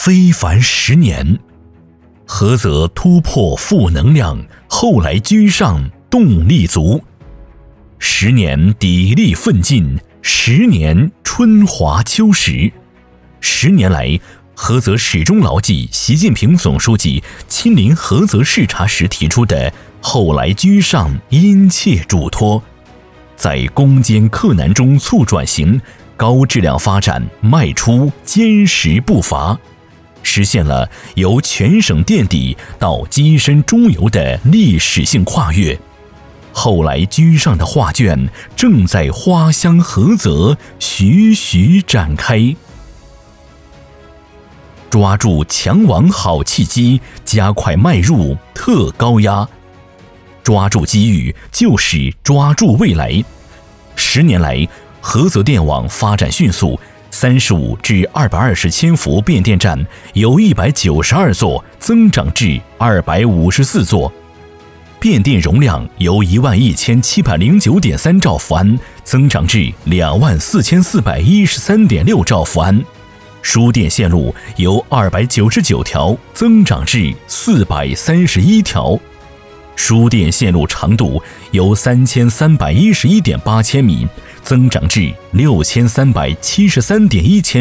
非凡10年，菏泽突破负能量，后来居上，动力足。10年砥砺奋进，10年春华秋实。10年来，菏泽始终牢记习近平总书记亲临菏泽视察时提出的后来居上殷切嘱托，在攻坚克难中促转型、高质量发展迈出坚实步伐，实现了由全省垫底到跻身中游的历史性跨越。后来居上的画卷正在花乡菏泽徐徐展开。抓住强网好契机，加快迈入特高压。抓住机遇就是抓住未来。10年来，菏泽电网发展迅速，35至220千伏变电站由192座增长至254座，变电容量由11709.3兆伏安增长至24413.6兆伏安，输电线路由299条增长至431条，输电线路长度由3311.8千米增长至6373.1千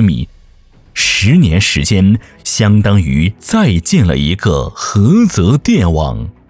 米。10年时间，相当于再建了一个菏泽电网。